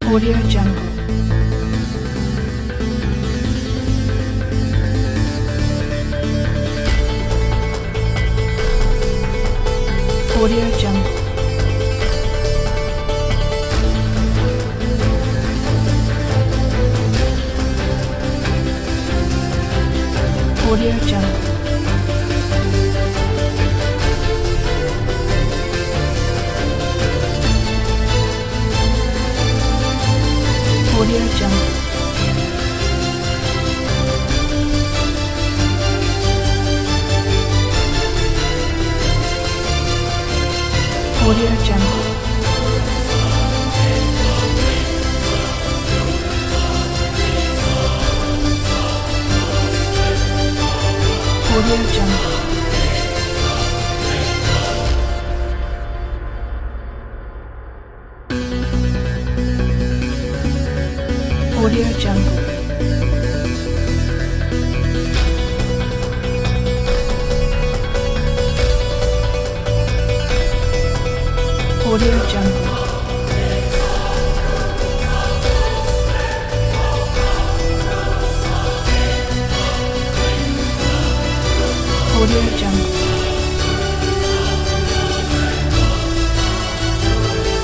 Audio Jungle. Audio Jungle. Audio Jungle. Audio Jungle. Audio Jungle. Audio Jungle. Audio Jungle. Audio Jungle. Audio Jungle.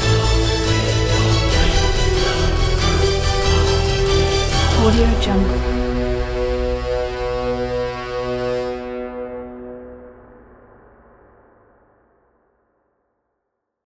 Audio Jungle.